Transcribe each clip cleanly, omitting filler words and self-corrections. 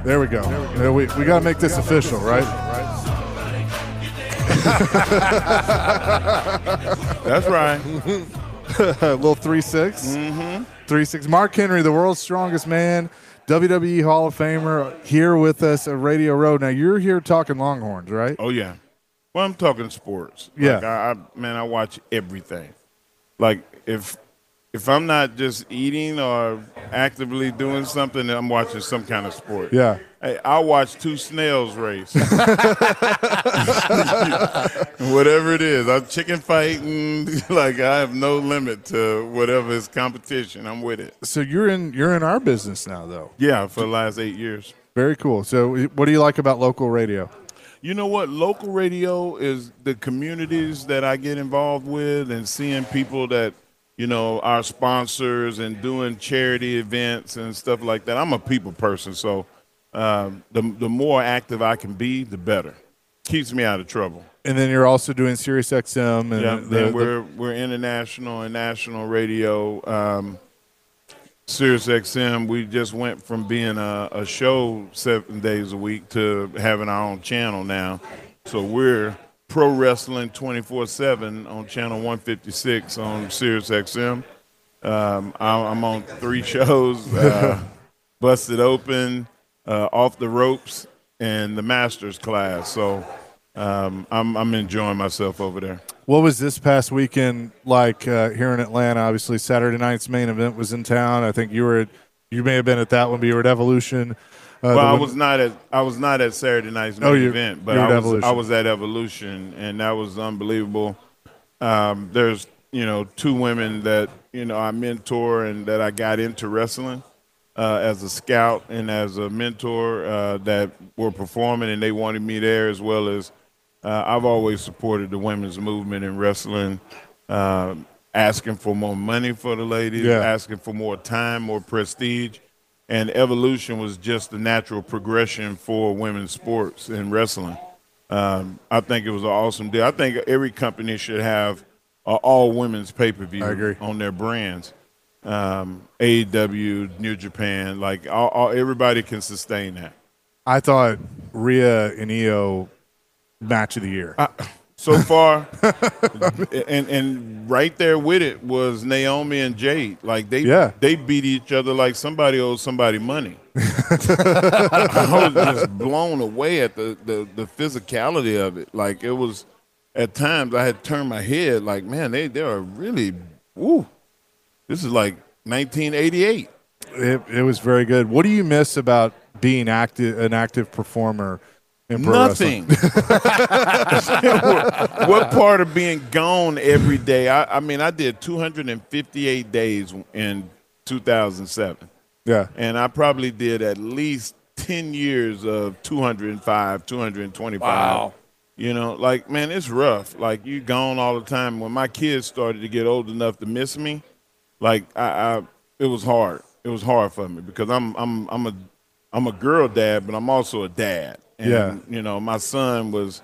There we go. We got to make this official, right? That's right. A little 3-6. 3-6. Mark Henry, the world's strongest man, WWE Hall of Famer, here with us at Radio Row. Now, you're here talking Longhorns, right? Oh, yeah. Well, I'm talking sports. Yeah. Like, I watch everything. Like, if I'm not just eating or actively doing something, then I'm watching some kind of sport. Yeah. Hey, I'll watch two snails race. Whatever it is. I'm chicken fighting. Like, I have no limit to whatever is competition. I'm with it. So you're in our business now, though. Yeah, for the last 8 years. Very cool. So what do you like about local radio? You know what? Local radio is the communities that I get involved with and seeing people that, you know, our sponsors and doing charity events and stuff like that. I'm a people person, so the more active I can be, the better. Keeps me out of trouble. And then you're also doing Sirius XM. And then we're international and national radio. Sirius XM, we just went from being a show 7 days a week to having our own channel now. So we're Pro Wrestling 24/7 on channel 156 on Sirius XM. I'm on 3 shows: Busted Open, Off the Ropes, and the Masters class. So I'm enjoying myself over there. What was this past weekend like here in Atlanta? Obviously, Saturday night's main event was in town. I think you may have been at that one, but you were at Evolution. Well, I was not at Saturday night's main event, but I was at Evolution, and that was unbelievable. There's 2 women that I mentor and that I got into wrestling as a scout and as a mentor that were performing, and they wanted me there, as well as I've always supported the women's movement in wrestling, asking for more money for the ladies, asking for more time, more prestige. And Evolution was just the natural progression for women's sports in wrestling. I think it was an awesome deal. I think every company should have all women's pay-per-view on their brands. AEW, New Japan, like everybody can sustain that. I thought Rhea and Io match of the year. So far, and right there with it was Naomi and Jade. Like they beat each other like somebody owes somebody money. I was just blown away at the physicality of it. Like it was, at times I had turned my head like, man, they are really, this is like 1988. It was very good. What do you miss about being an active performer? Nothing. What part of being gone every day? I mean, I did 258 days in 2007. Yeah. And I probably did at least 10 years of 205, 225. Wow. Like, man, it's rough. Like, you gone all the time. When my kids started to get old enough to miss me, like, it was hard. It was hard for me because I'm a girl dad, but I'm also a dad. And, my son was,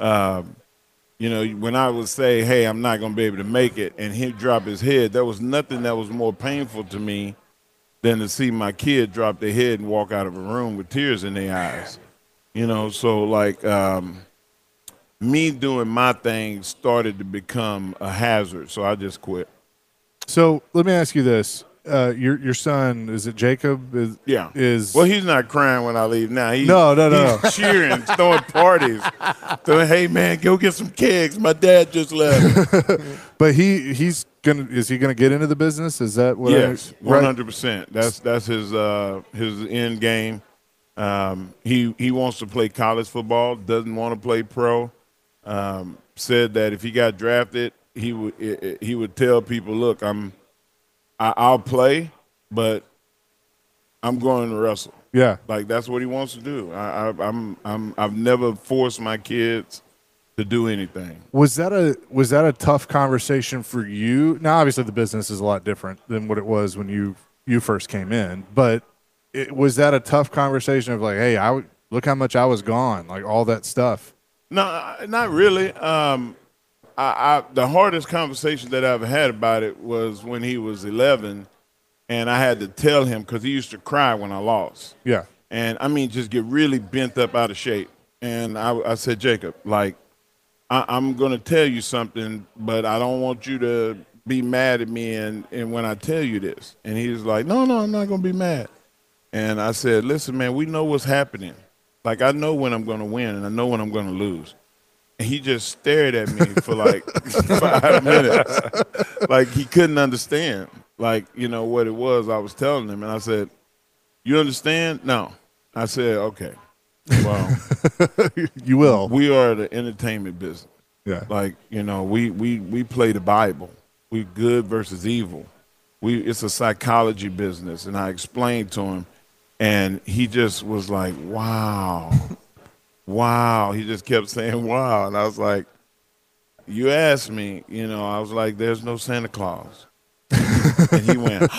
when I would say, hey, I'm not going to be able to make it, and he'd drop his head, there was nothing that was more painful to me than to see my kid drop their head and walk out of a room with tears in their eyes. So, like, me doing my thing started to become a hazard, so I just quit. So let me ask you this. Your son, is it Jacob? Well, he's not crying when I leave now. He's cheering, throwing parties. So, hey, man, go get some kegs. My dad just left. But is he gonna get into the business? Is that what? Yes, 100%. That's his end game. He wants to play college football. Doesn't want to play pro. Said that if he got drafted, he would tell people, look, I'll play, but I'm going to wrestle. Yeah, like that's what he wants to do. I've never forced my kids to do anything. Was that a tough conversation for you? Now, obviously, the business is a lot different than what it was when you first came in. But was that a tough conversation of like, hey, look how much I was gone, like all that stuff? No, not really. The hardest conversation that I've had about it was when he was 11, and I had to tell him because he used to cry when I lost. Yeah. and I mean just get really bent up out of shape. And I said, Jacob, like, I'm going to tell you something, but I don't want you to be mad at me and when I tell you this. And he was like, no, I'm not going to be mad. And I said, listen, man, we know what's happening. Like, I know when I'm going to win and I know when I'm going to lose. And he just stared at me for like 5 minutes. Like, he couldn't understand, like, you know, what it was I was telling him. And I said, you understand? No. I said, okay. Well, you will. We are the entertainment business. Yeah. Like, you know, we play the Bible. We good versus evil. It's a psychology business. And I explained to him, and he just was like, wow. Wow. He just kept saying, wow. And I was like, you asked me, you know, I was like, there's no Santa Claus. And he went,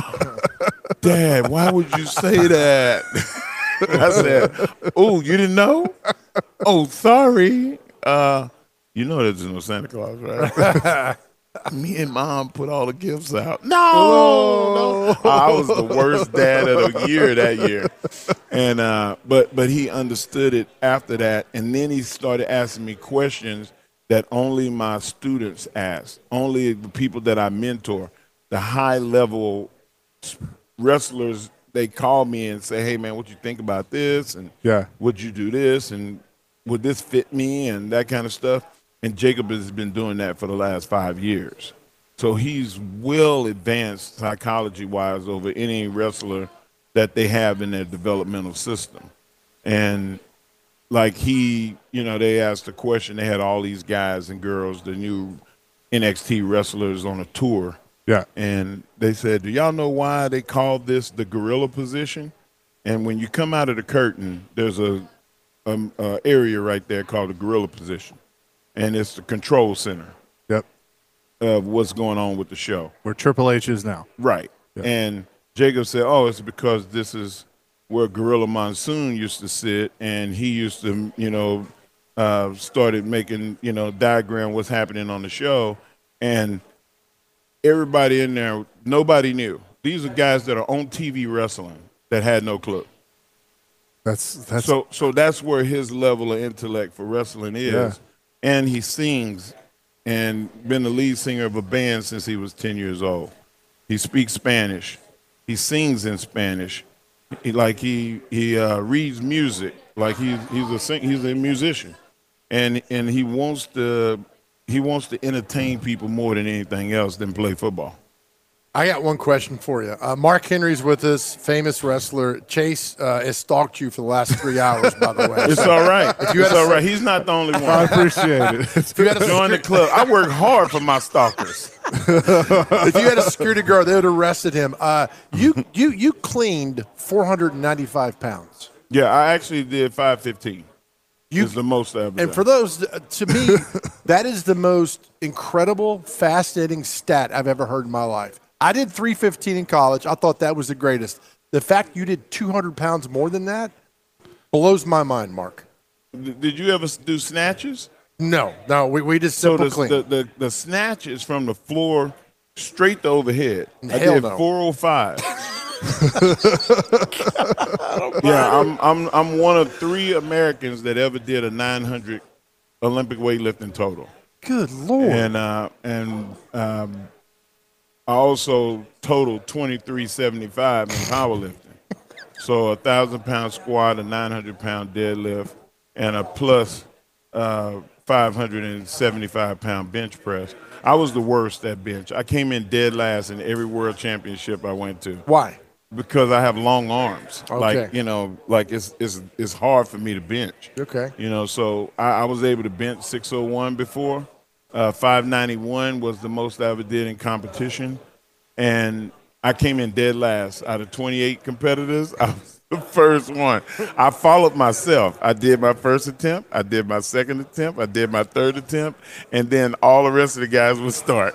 Dad, why would you say that? I said, oh, you didn't know? Oh, sorry. You know there's no Santa Claus, right? Me and Mom put all the gifts out. No. I was the worst dad of the year that year. And but he understood it after that. And then he started asking me questions that only my students ask, only the people that I mentor, the high-level wrestlers. They call me and say, hey, man, what you think about this? And would you do this? And would this fit me? And that kind of stuff. And Jacob has been doing that for the last 5 years. So he's well advanced psychology-wise over any wrestler that they have in their developmental system. And like he, you know, they asked a question. They had all these guys and girls, the new NXT wrestlers on a tour. Yeah. And they said, do y'all know why they called this the gorilla position? And when you come out of the curtain, there's a area right there called the gorilla position. And it's the control center. Yep. Of what's going on with the show. Where Triple H is now. Right. Yep. And Jacob said, oh, it's because this is where Gorilla Monsoon used to sit, and he used to, you know, started making, you know, diagram what's happening on the show. And everybody in there, nobody knew. These are guys that are on TV wrestling that had no clue. That's so that's where his level of intellect for wrestling is. Yeah. And he sings and been the lead singer of a band since he was 10 years old. He speaks Spanish. He sings in Spanish. He reads music. Like he's a musician. And he wants to entertain people more than anything else than play football. I got one question for you. Mark Henry's with us, famous wrestler. Chase has stalked you for the last 3 hours, by the way. It's all right. It's all right. He's not the only one. I appreciate it. If you had to join the club. I work hard for my stalkers. If you had a security guard, they would have arrested him. You cleaned 495 pounds. Yeah, I actually did 515. Is the most I ever done. And for those, to me, that is the most incredible, fascinating stat I've ever heard in my life. I did 315 in college. I thought that was the greatest. The fact you did 200 pounds more than that blows my mind, Mark. Did you ever do snatches? No, we just simple clean. The snatch is from the floor straight to overhead. Hell I did no. 405. Yeah, I'm one of 3 Americans that ever did a 900 Olympic weightlifting total. Good Lord. And I also totaled 2375 in powerlifting. So 1,000-pound squat, a 900-pound deadlift, and a plus 575-pound bench press. I was the worst at bench. I came in dead last in every world championship I went to. Why? Because I have long arms. Okay. Like, you know, like it's hard for me to bench. Okay. You know, so I was able to bench 601 before. 591 was the most I ever did in competition. And I came in dead last. Out of 28 competitors, I was the first one. I followed myself. I did my first attempt. I did my second attempt. I did my third attempt. And then all the rest of the guys would start.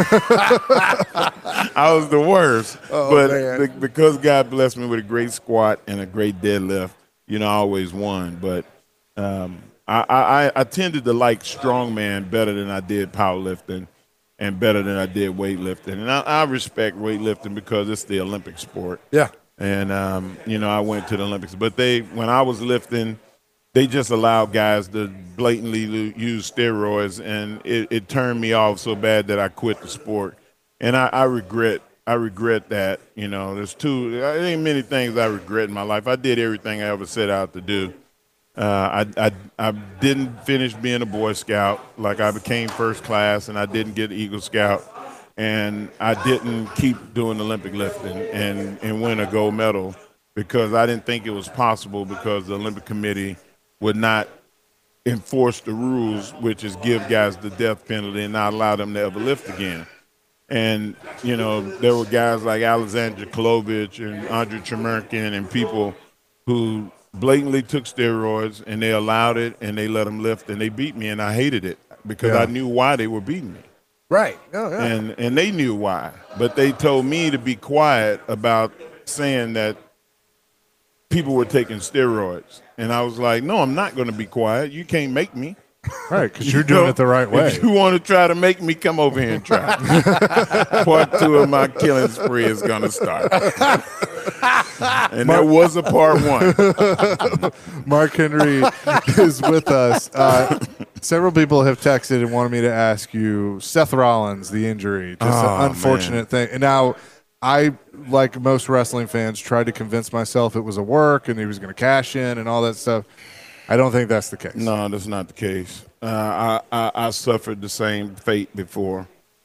I was the worst. But because God blessed me with a great squat and a great deadlift, you know, I always won. But I tended to like strongman better than I did powerlifting and better than I did weightlifting. And I respect weightlifting because it's the Olympic sport. Yeah. And, I went to the Olympics. But when I was lifting, they just allowed guys to blatantly use steroids, and it turned me off so bad that I quit the sport. And I regret that. There ain't many things I regret in my life. I did everything I ever set out to do. I didn't finish being a Boy Scout. Like, I became first class, and I didn't get Eagle Scout. And I didn't keep doing Olympic lifting and win a gold medal because I didn't think it was possible, because the Olympic Committee would not enforce the rules, which is give guys the death penalty and not allow them to ever lift again. And, there were guys like Alexander Kolovich and Andre Tremerkin and people who blatantly took steroids, and they allowed it, and they let them lift, and they beat me, and I hated it because I knew why they were beating me. Right. Oh, yeah. And they knew why. But they told me to be quiet about saying that people were taking steroids. And I was like, no, I'm not going to be quiet. You can't make me. Right, because you're doing it the right way. If you want to try to make me, come over here and try. Part 2 of my killing spree is going to start. And that was a part 1. Mark Henry is with us. Several people have texted and wanted me to ask you, Seth Rollins, the injury, just an unfortunate thing. And now I, like most wrestling fans, tried to convince myself it was a work and he was going to cash in and all that stuff. I don't think that's the case. No, that's not the case. I suffered the same fate before.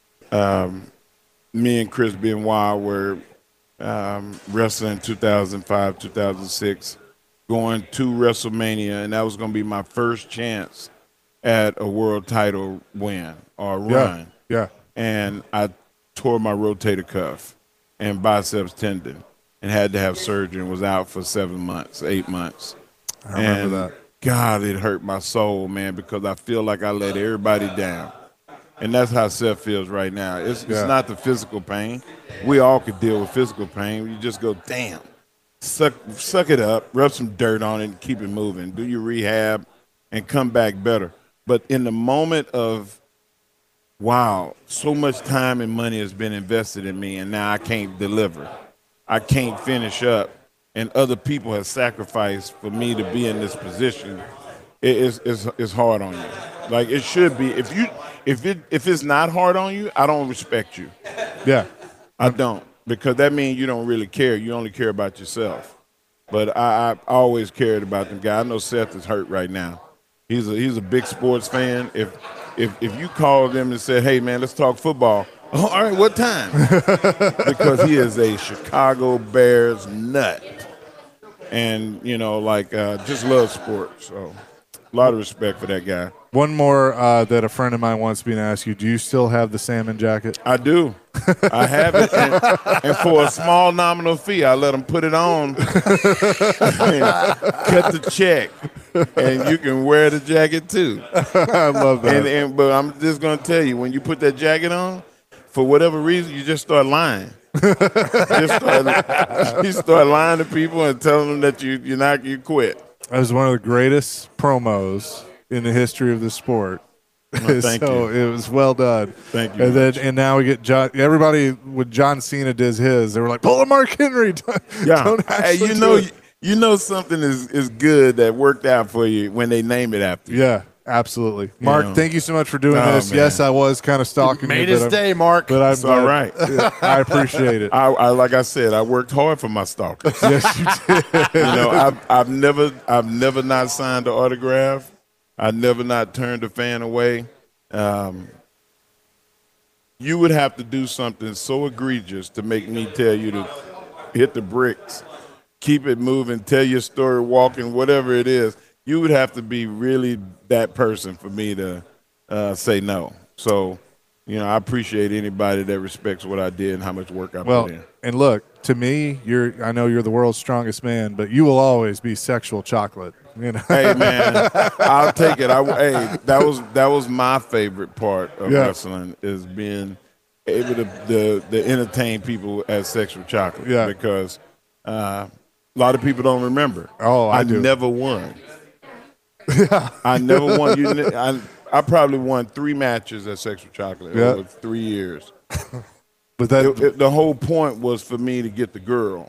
Me and Chris Benoit were wrestling 2005, 2006, going to WrestleMania, and that was going to be my first chance at a world title win or run. Yeah. And I tore my rotator cuff and biceps tendon and had to have surgery and was out for 7 months, 8 months. I remember that. God, it hurt my soul, man, because I feel like I let everybody down. And that's how Seth feels right now. It's not the physical pain. We all could deal with physical pain. You just go, damn, suck it up, rub some dirt on it, and keep it moving. Do your rehab and come back better. But in the moment of, wow, so much time and money has been invested in me, and now I can't deliver. I can't finish up. And other people have sacrificed for me to be in this position. It's hard on you. Like, it should be. If it's not hard on you, I don't respect you. Yeah, I don't, because that means you don't really care. You only care about yourself. But I always cared about them guys. I know Seth is hurt right now. He's a big sports fan. If you called them and said, "Hey man, let's talk football," oh, all right, what time? Because he is a Chicago Bears nut. And, just loves sports. So a lot of respect for that guy. One more that a friend of mine wants me to ask you. Do you still have the salmon jacket? I do. I have it. And for a small nominal fee, I let them put it on and cut the check. And you can wear the jacket, too. I love that. But I'm just going to tell you, when you put that jacket on, for whatever reason, you just start lying. You start lying to people and telling them that you quit. That was one of the greatest promos in the history of the sport. Well, thank you. It was well done. Thank you. And now we get John. Everybody when John Cena does his, they were like, "Pull a Mark Henry." Don't you know something is good that worked out for you when they name it after you. Yeah. Absolutely. Mark, thank you so much for doing this. Man. Yes, I was kind of stalking you. Made his day, Mark. But it's all right. I appreciate it. I like I said, I worked hard for my stalkers. Yes, you did. I've never not signed an autograph. I never not turned a fan away. You would have to do something so egregious to make me tell you to hit the bricks, keep it moving, tell your story, walking, whatever it is. You would have to be really that person for me to say no. So, I appreciate anybody that respects what I did and how much work I put in. And look, to me, I know you're the world's strongest man, but you will always be sexual chocolate. Hey man, I'll take it. That was my favorite part of wrestling, is being able to entertain people as sexual chocolate. Yeah. Because a lot of people don't remember. Oh, I do. Never won. I never won. I probably won 3 matches at Sexual Chocolate over 3 years. But the whole point was for me to get the girl.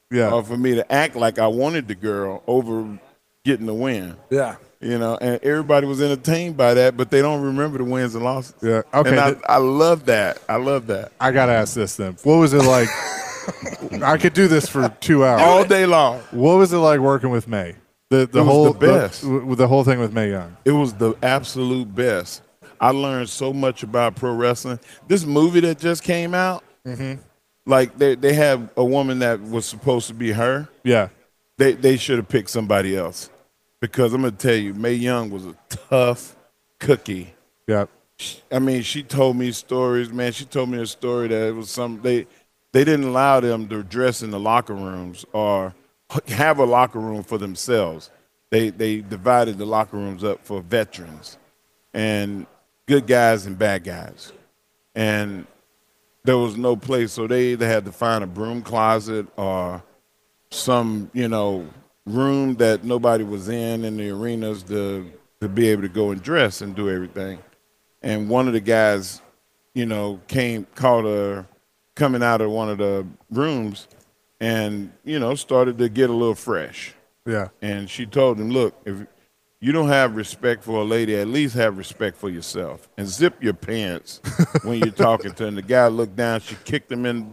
Yeah. Or for me to act like I wanted the girl over getting the win. Yeah. You know, and everybody was entertained by that, but they don't remember the wins and losses. Yeah. Okay. And I love that. I love that. I got to ask this then. What was it like? I could do this for 2 hours. All day long. What was it like working with Mae? The best. The whole thing with Mae Young. It was the absolute best. I learned so much about pro wrestling. This movie that just came out, like they have a woman that was supposed to be her. Yeah. They should have picked somebody else. Because I'm going to tell you, Mae Young was a tough cookie. Yeah. I mean, she told me stories, man. She told me a story that it was they didn't allow them to dress in the locker rooms or have a locker room for themselves. They divided the locker rooms up for veterans and good guys and bad guys. And there was no place, so they either had to find a broom closet or some, room that nobody was in the arenas to be able to go and dress and do everything. And one of the guys, caught her coming out of one of the rooms and, started to get a little fresh. Yeah. And she told him, look, if you don't have respect for a lady, at least have respect for yourself and zip your pants when you're talking to him. The guy looked down, she kicked him in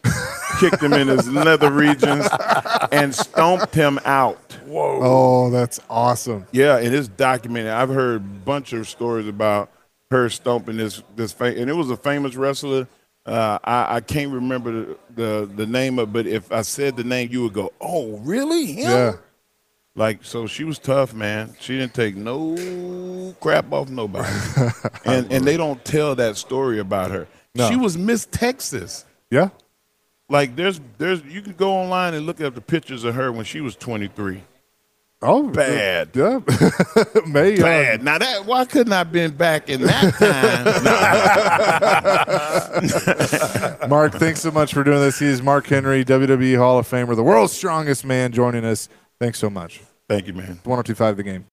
his nether regions and stomped him out. Whoa. Oh, that's awesome. Yeah, and it's documented. I've heard a bunch of stories about her stomping this and it was a famous wrestler. I can't remember the name of it, but if I said the name, you would go, oh, really? Him? Yeah. Like, so she was tough, man. She didn't take no crap off nobody. and they don't tell that story about her. No. She was Miss Texas. Yeah. Like there's you can go online and look up the pictures of her when she was 23. Oh, bad. Yeah. Mae Young. Bad. Now why couldn't I have been back in that time? Mark, thanks so much for doing this. He's Mark Henry, WWE Hall of Famer, the world's strongest man, joining us. Thanks so much. Thank you, man. 102.5 The Game.